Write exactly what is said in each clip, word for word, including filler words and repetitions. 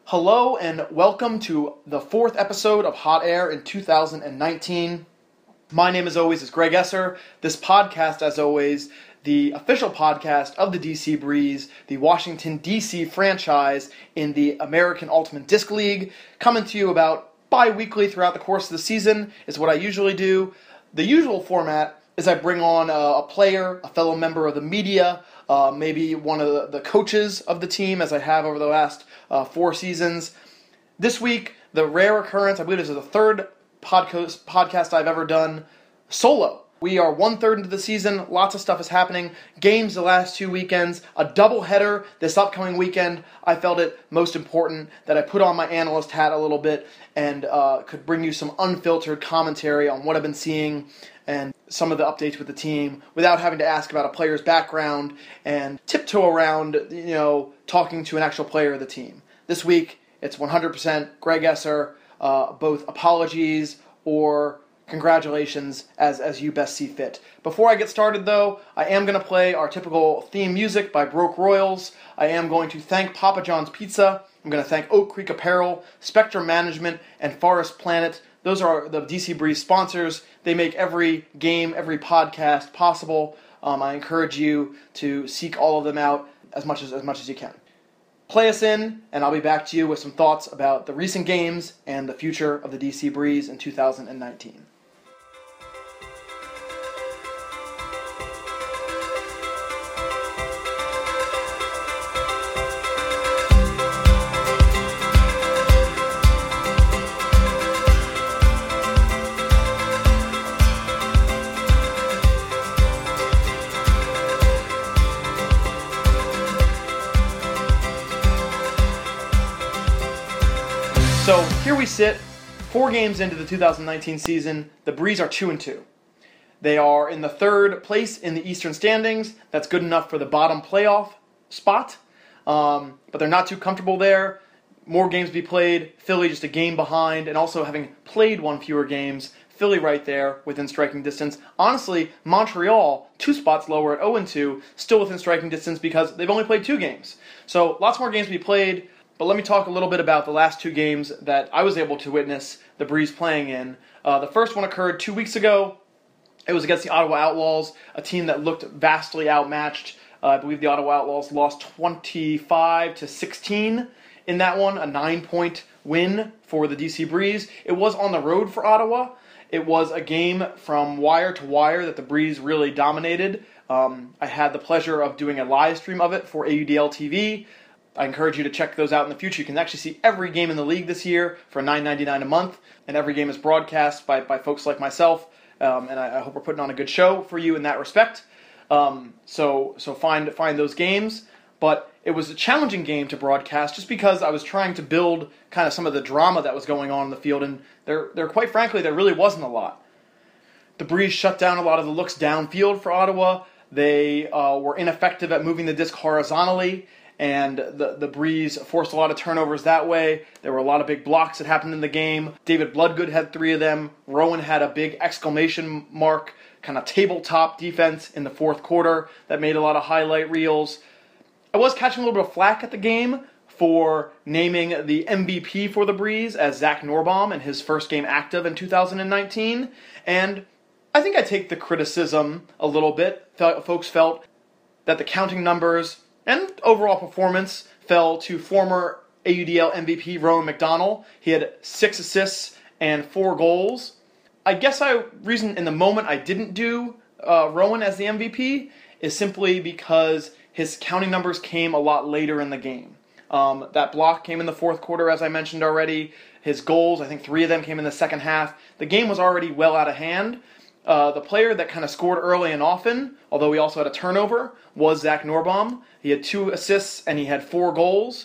Hello and welcome to the fourth episode of Hot Air in two thousand nineteen. My name as always is Greg Esser. This podcast, as always, the official podcast of the D C Breeze, the Washington D C franchise in the American Ultimate Disc League, coming to you about bi-weekly throughout the course of the season is what I usually do. The usual format is I bring on a, a player, a fellow member of the media, uh, maybe one of the, the coaches of the team, as I have over the last uh, four seasons. This week, the rare occurrence, I believe this is the third podcast, podcast I've ever done solo. We are one-third into the season. Lots of stuff is happening. Games the last two weekends. A doubleheader this upcoming weekend. I felt it most important that I put on my analyst hat a little bit and uh, could bring you some unfiltered commentary on what I've been seeing and some of the updates with the team without having to ask about a player's background and tiptoe around, you know, talking to an actual player of the team. This week, it's one hundred percent Greg Esser, uh, both apologies or congratulations as, as you best see fit. Before I get started, though, I am going to play our typical theme music by Broke Royals. I am going to thank Papa John's Pizza. I'm going to thank Oak Creek Apparel, Spectrum Management, and Forest Planet. Those are the D C Breeze sponsors. They make every game, every podcast possible. Um, I encourage you to seek all of them out as much as as much as you can. Play us in, and I'll be back to you with some thoughts about the recent games and the future of the D C Breeze in two thousand nineteen. So here we sit, four games into the two thousand nineteen season. The Breeze are two and two. They are in the third place in the Eastern standings. That's good enough for the bottom playoff spot, um, but they're not too comfortable there. More games to be played. Philly just a game behind, and also having played one fewer games. Philly right there within striking distance. Honestly, Montreal, two spots lower at oh and two, still within striking distance because they've only played two games. So lots more games to be played. But let me talk a little bit about the last two games that I was able to witness the Breeze playing in. Uh, the first one occurred two weeks ago. It was against the Ottawa Outlaws, a team that looked vastly outmatched. Uh, I believe the Ottawa Outlaws lost twenty-five to sixteen in that one, a nine-point win for the D C Breeze. It was on the road for Ottawa. It was a game from wire to wire that the Breeze really dominated. Um, I had the pleasure of doing a live stream of it for A U D L T V. I encourage you to check those out in the future. You can actually see every game in the league this year for nine ninety-nine a month, and every game is broadcast by, by folks like myself, um, and I, I hope we're putting on a good show for you in that respect. Um, so so find find those games, but it was a challenging game to broadcast just because I was trying to build kind of some of the drama that was going on in the field, and there, there quite frankly, there really wasn't a lot. The Breeze shut down a lot of the looks downfield for Ottawa. They uh, were ineffective at moving the disc horizontally, and the, the Breeze forced a lot of turnovers that way. There were a lot of big blocks that happened in the game. David Bloodgood had three of them. Rowan had a big exclamation mark, kind of tabletop defense in the fourth quarter that made a lot of highlight reels. I was catching a little bit of flack at the game for naming the M V P for the Breeze as Zach Norbaum in his first game active in two thousand nineteen. And I think I take the criticism a little bit. Folks felt that the counting numbers and overall performance fell to former A U D L M V P Rowan McDonald. He had six assists and four goals. I guess I reason in the moment I didn't do uh, Rowan as the M V P is simply because his counting numbers came a lot later in the game. Um, that block came in the fourth quarter, as I mentioned already. His goals, I think three of them came in the second half. The game was already well out of hand. Uh, the player that kind of scored early and often, although he also had a turnover, was Zach Norbaum. He had two assists and he had four goals.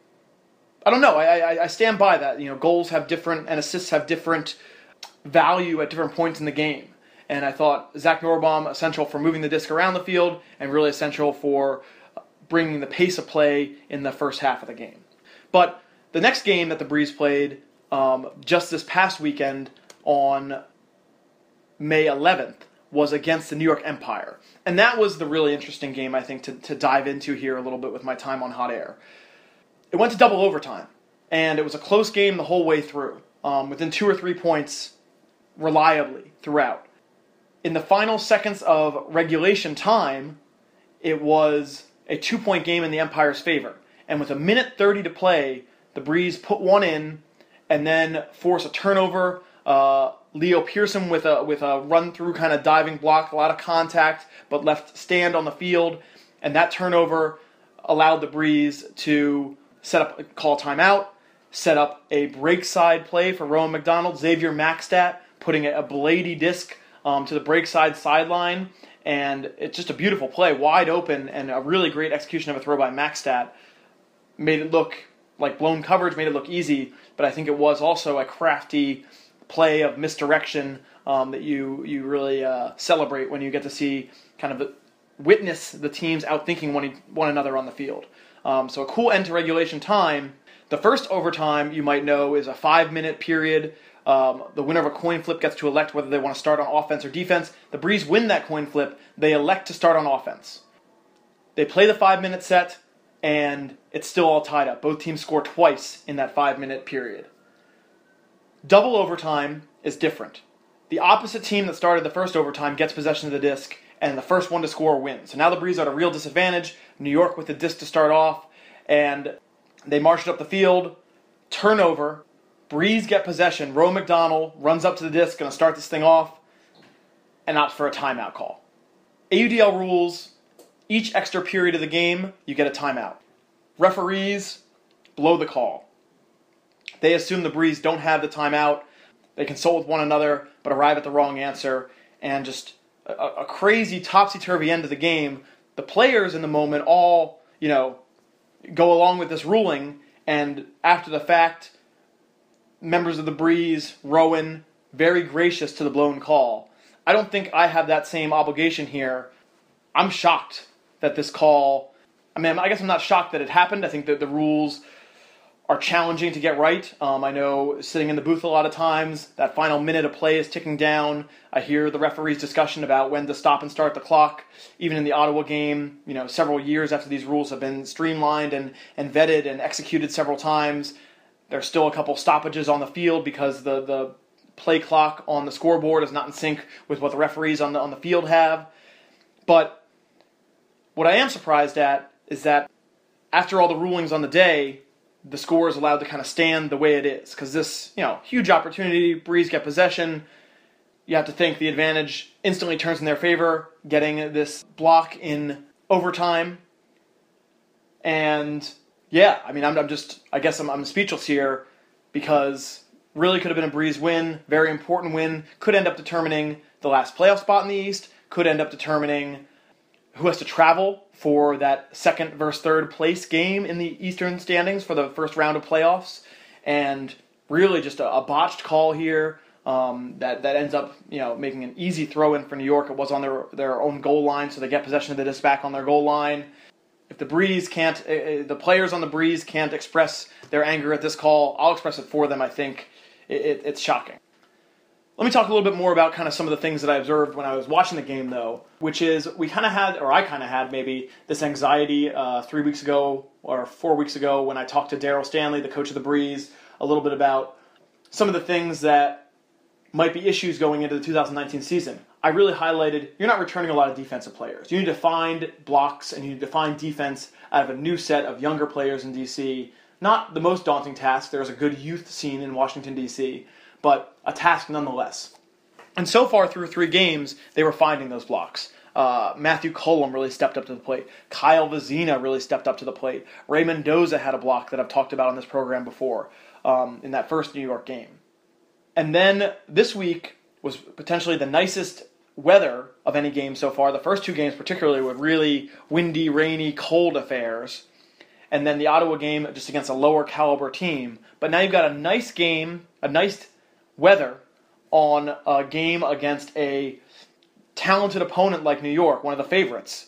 I don't know. I, I, I stand by that. You know, goals have different and assists have different value at different points in the game. And I thought Zach Norbaum essential for moving the disc around the field and really essential for bringing the pace of play in the first half of the game. But the next game that the Breeze played um, just this past weekend on May eleventh was against the New York Empire. And that was the really interesting game, I think, to, to dive into here a little bit with my time on Hot Air. It went to double overtime. and it was a close game the whole way through, um, within two or three points reliably throughout. In the final seconds of regulation time, it was a two-point game in the Empire's favor. And with a minute thirty to play, the Breeze put one in and then force a turnover. Uh, Leo Pearson with a with a run-through kind of diving block, a lot of contact, but left stand on the field. And that turnover allowed the Breeze to set up, call timeout, set up a break side play for Rowan McDonald. Xavier Maxtat putting a Blady disc um, to the break side sideline. And it's just a beautiful play, wide open, and a really great execution of a throw by Maxtat. Made it look like blown coverage, made it look easy, but I think it was also a crafty play of misdirection um, that you you really uh, celebrate when you get to see kind of the, witness the teams outthinking one, one another on the field. Um, so a cool end to regulation time. The first overtime, you might know, is a five-minute period. Um, the winner of a coin flip gets to elect whether they want to start on offense or defense. The Breeze win that coin flip. They elect to start on offense. They play the five-minute set, and it's still all tied up. Both teams score twice in that five-minute period. Double overtime is different. The opposite team that started the first overtime gets possession of the disc, and the first one to score wins. So now the Breeze are at a real disadvantage. New York with the disc to start off, and they march it up the field. Turnover. Breeze get possession. Rowan McDonald runs up to the disc, going to start this thing off, and opts for a timeout call. A U D L rules, each extra period of the game, you get a timeout. Referees blow the call. They assume the Breeze don't have the timeout. They consult with one another, but arrive at the wrong answer, and just a, a crazy topsy-turvy end of the game. The players in the moment all, you know, go along with this ruling, and after the fact, members of the Breeze, Rowan, very gracious to the blown call. I don't think I have that same obligation here. I'm shocked that this call, I mean, I guess I'm not shocked that it happened. I think that the rules are challenging to get right. Um, I know sitting in the booth a lot of times, that final minute of play is ticking down. I hear the referee's discussion about when to stop and start the clock. Even in the Ottawa game, you know, several years after these rules have been streamlined and, and vetted and executed several times, there's still a couple stoppages on the field because the, the play clock on the scoreboard is not in sync with what the referees on the on the field have. But what I am surprised at is that after all the rulings on the day, the score is allowed to kind of stand the way it is. Because this, you know, huge opportunity, Breeze get possession. You have to think the advantage instantly turns in their favor, getting this block in overtime. And yeah, I mean, I'm, I'm just, I guess I'm, I'm speechless here because really could have been a Breeze win, very important win, could end up determining the last playoff spot in the East, could end up determining who has to travel for that second versus third place game in the Eastern standings for the first round of playoffs, and really just a, a botched call here um, that, that ends up, you know, making an easy throw-in for New York. It was on their, their own goal line, so they get possession of the disc back on their goal line. If the Breeze can't, uh, the players on the Breeze can't express their anger at this call, I'll express it for them. I think it, it, it's shocking. Let me talk a little bit more about kind of some of the things that I observed when I was watching the game, though, which is we kind of had, or I kind of had maybe, this anxiety uh, three weeks ago or four weeks ago when I talked to Daryl Stanley, the coach of the Breeze, a little bit about some of the things that might be issues going into the two thousand nineteen season. I really highlighted, you're not returning a lot of defensive players. You need to find blocks and you need to find defense out of a new set of younger players in D C. Not the most daunting task. There's a good youth scene in Washington, D C, but a task nonetheless. And so far through three games, they were finding those blocks. Uh, Matthew Cullum really stepped up to the plate. Kyle Vazina really stepped up to the plate. Ray Mendoza had a block that I've talked about on this program before um, in that first New York game. And then this week was potentially the nicest weather of any game so far. The first two games particularly were really windy, rainy, cold affairs. And then the Ottawa game just against a lower caliber team. But now you've got a nice game, a nice weather on a game against a talented opponent like New York, one of the favorites.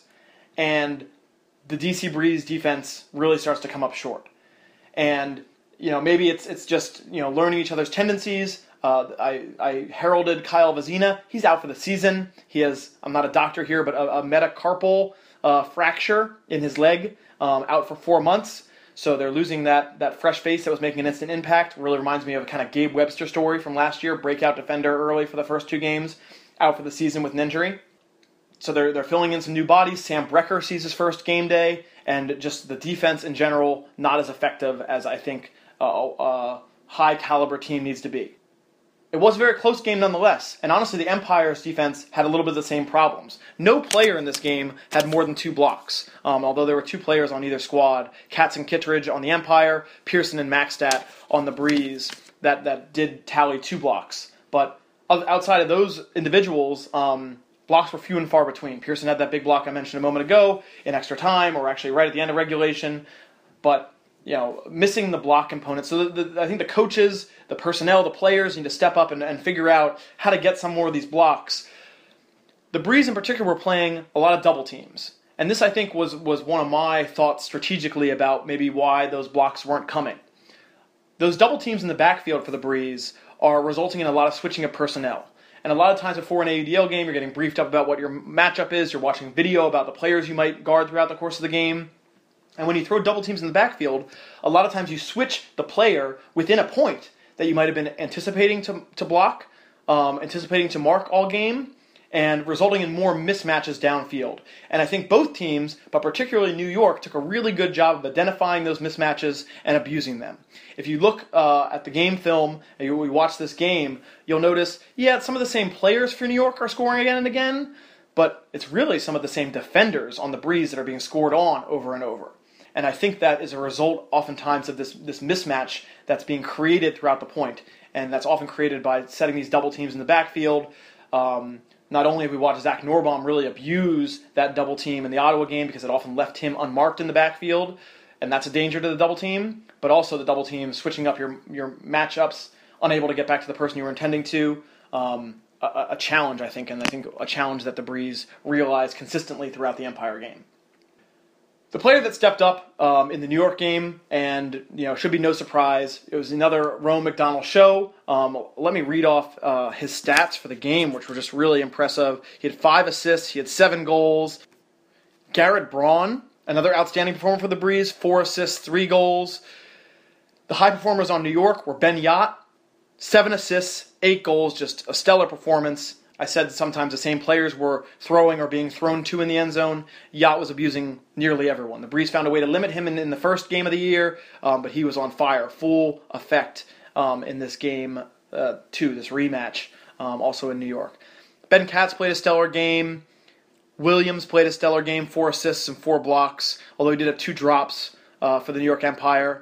And the D C Breeze defense really starts to come up short. And, you know, maybe it's it's just, you know, learning each other's tendencies. Uh, I, I heralded Kyle Vazina. He's out for the season. He has, I'm not a doctor here, but a, a metacarpal uh, fracture in his leg, um, out for four months. So they're losing that that fresh face that was making an instant impact. Really reminds me of a kind of Gabe Webster story from last year, breakout defender early for the first two games, out for the season with an injury. So they're they're filling in some new bodies. Sam Brecker sees his first game day, and just the defense in general not as effective as I think a, a high caliber team needs to be. It was a very close game nonetheless, and honestly the Empire's defense had a little bit of the same problems. No player in this game had more than two blocks, um, although there were two players on either squad, Katz and Kittredge on the Empire, Pearson and Maxstat on the Breeze, that, that did tally two blocks. But outside of those individuals, um, blocks were few and far between. Pearson had that big block I mentioned a moment ago in extra time, or actually right at the end of regulation, but you know, missing the block component. So the, the, I think the coaches, the personnel, the players need to step up and, and figure out how to get some more of these blocks. The Breeze in particular were playing a lot of double teams. And this, I think, was, was one of my thoughts strategically about maybe why those blocks weren't coming. Those double teams in the backfield for the Breeze are resulting in a lot of switching of personnel. And a lot of times before an A U D L game, you're getting briefed up about what your matchup is, you're watching video about the players you might guard throughout the course of the game. And when you throw double teams in the backfield, a lot of times you switch the player within a point that you might have been anticipating to, to block, um, anticipating to mark all game, and resulting in more mismatches downfield. And I think both teams, but particularly New York, took a really good job of identifying those mismatches and abusing them. If you look uh, at the game film and you, we watch this game, you'll notice, yeah, some of the same players for New York are scoring again and again, but it's really some of the same defenders on the Breeze that are being scored on over and over. And I think that is a result oftentimes of this, this mismatch that's being created throughout the point. And that's often created by setting these double teams in the backfield. Um, not only have we watched Zach Norbaum really abuse that double team in the Ottawa game because it often left him unmarked in the backfield, and that's a danger to the double team, but also the double team switching up your, your matchups, unable to get back to the person you were intending to. Um, a, a challenge, I think, and I think a challenge that the Breeze realized consistently throughout the Empire game. The player that stepped up um, in the New York game, and you know, should be no surprise, it was another Rowan McDonald show. Um, let me read off uh, his stats for the game, which were just really impressive. He had five assists, he had seven goals. Garrett Braun, another outstanding performer for the Breeze, four assists, three goals. The high performers on New York were Ben Yacht, seven assists, eight goals, just a stellar performance. I said sometimes the same players were throwing or being thrown to in the end zone. Yacht was abusing nearly everyone. The Breeze found a way to limit him in, in the first game of the year, um, but he was on fire, full effect um, in this game uh, too, this rematch, um, also in New York. Ben Katz played a stellar game. Williams played a stellar game, four assists and four blocks, although he did have two drops uh, for the New York Empire.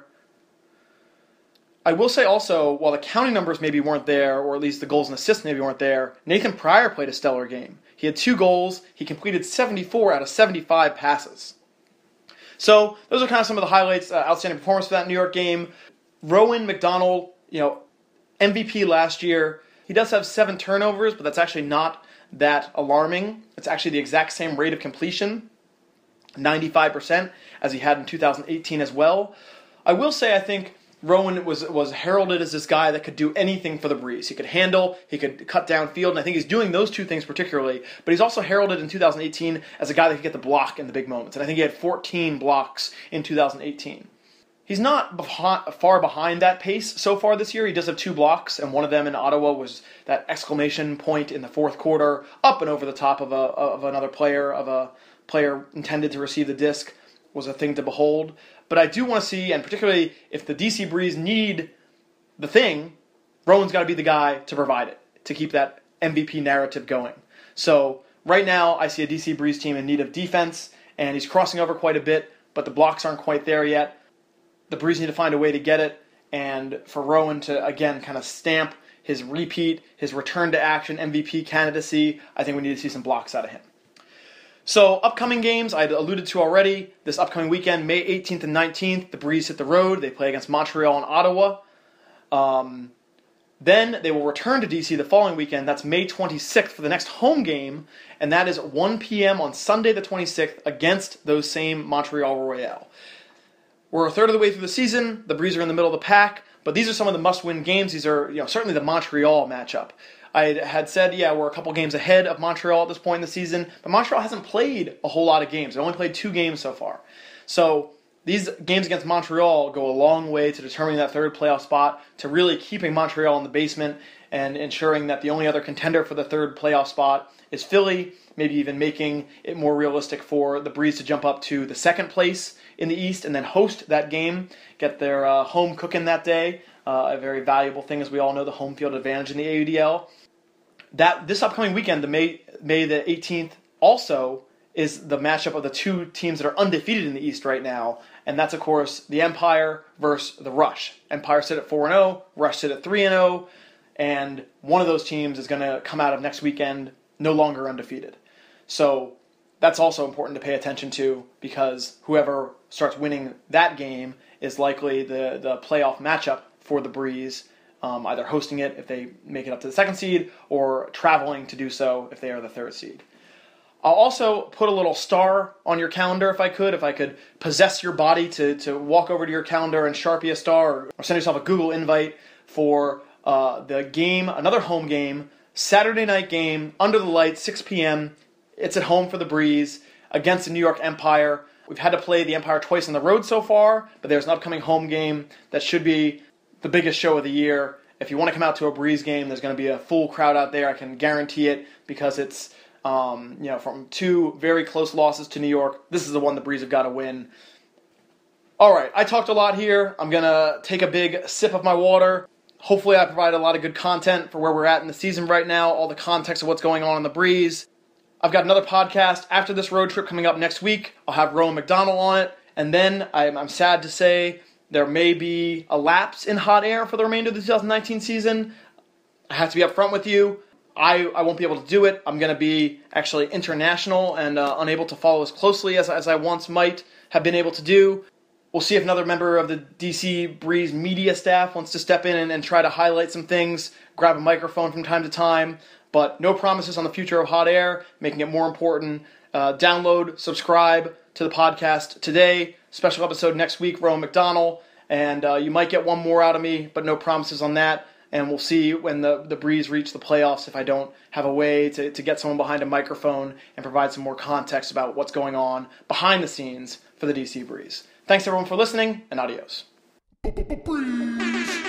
I will say also, while the counting numbers maybe weren't there, or at least the goals and assists maybe weren't there, Nathan Pryor played a stellar game. He had two goals. He completed seventy-four out of seventy-five passes. So those are kind of some of the highlights, uh, outstanding performance for that New York game. Rowan McDonald, you know, M V P last year. He does have seven turnovers, but that's actually not that alarming. It's actually the exact same rate of completion, ninety-five percent, as he had in two thousand eighteen as well. I will say, I think Rowan was was heralded as this guy that could do anything for the Breeze. He could handle, he could cut downfield, and I think he's doing those two things particularly. But he's also heralded in two thousand eighteen as a guy that could get the block in the big moments. And I think he had fourteen blocks in two thousand eighteen. He's not behind, far behind that pace so far this year. He does have two blocks, and one of them in Ottawa was that exclamation point in the fourth quarter, up and over the top of a of another player, of a player intended to receive the disc, was a thing to behold. But I do want to see, and particularly if the D C Breeze need the thing, Rowan's got to be the guy to provide it, to keep that M V P narrative going. So right now I see a D C Breeze team in need of defense, and he's crossing over quite a bit, but the blocks aren't quite there yet. The Breeze need to find a way to get it, and for Rowan to, again, kind of stamp his repeat, his return to action M V P candidacy, I think we need to see some blocks out of him. So, upcoming games, I alluded to already. This upcoming weekend, May eighteenth and nineteenth, the Breeze hit the road. They play against Montreal and Ottawa. Um, then they will return to D C the following weekend. That's May twenty-sixth for the next home game, and that is one p.m. on Sunday the twenty-sixth against those same Montreal Royale. We're a third of the way through the season. The Breeze are in the middle of the pack, but these are some of the must-win games. These are, you know, certainly the Montreal matchup. I had said, yeah, we're a couple games ahead of Montreal at this point in the season, but Montreal hasn't played a whole lot of games. They only played two games so far. So these games against Montreal go a long way to determining that third playoff spot, to really keeping Montreal in the basement and ensuring that the only other contender for the third playoff spot is Philly, maybe even making it more realistic for the Breeze to jump up to the second place in the East and then host that game, get their uh, home cooking that day, uh, a very valuable thing, as we all know, the home field advantage in the A U D L. That this upcoming weekend, the May, May the eighteenth, also is the matchup of the two teams that are undefeated in the East right now, and that's, of course, the Empire versus the Rush. Empire sit at four and oh, Rush sit at three and oh, and one of those teams is going to come out of next weekend no longer undefeated. So that's also important to pay attention to, because whoever starts winning that game is likely the, the playoff matchup for the Breeze, um, either hosting it if they make it up to the second seed or traveling to do so if they are the third seed. I'll also put a little star on your calendar if I could, if I could possess your body to, to walk over to your calendar and Sharpie a star, or send yourself a Google invite for uh, the game, another home game, Saturday night game, under the lights, six p.m. It's at home for the Breeze against the New York Empire. We've had to play the Empire twice on the road so far, but there's an upcoming home game that should be the biggest show of the year. If you want to come out to a Breeze game, there's going to be a full crowd out there. I can guarantee it, because it's Um, you know, from two very close losses to New York, this is the one the Breeze have got to win. All right, I talked a lot here. I'm going to take a big sip of my water. Hopefully I provide a lot of good content for where we're at in the season right now, all the context of what's going on in the Breeze. I've got another podcast after this road trip coming up next week. I'll have Rowan McDonald on it, and then I'm, I'm sad to say there may be a lapse in Hot Air for the remainder of the twenty nineteen season. I have to be upfront with you. I, I won't be able to do it. I'm going to be actually international and uh, unable to follow as closely as, as I once might have been able to do. We'll see if another member of the D C Breeze media staff wants to step in and, and try to highlight some things, grab a microphone from time to time, but no promises on the future of Hot Air, making it more important. Uh, download, subscribe to the podcast today. Special episode next week, Rowan McDonald, and uh, you might get one more out of me, but no promises on that. And we'll see when the, the Breeze reach the playoffs if I don't have a way to, to get someone behind a microphone and provide some more context about what's going on behind the scenes for the D C Breeze. Thanks everyone for listening, and adios. Breeze.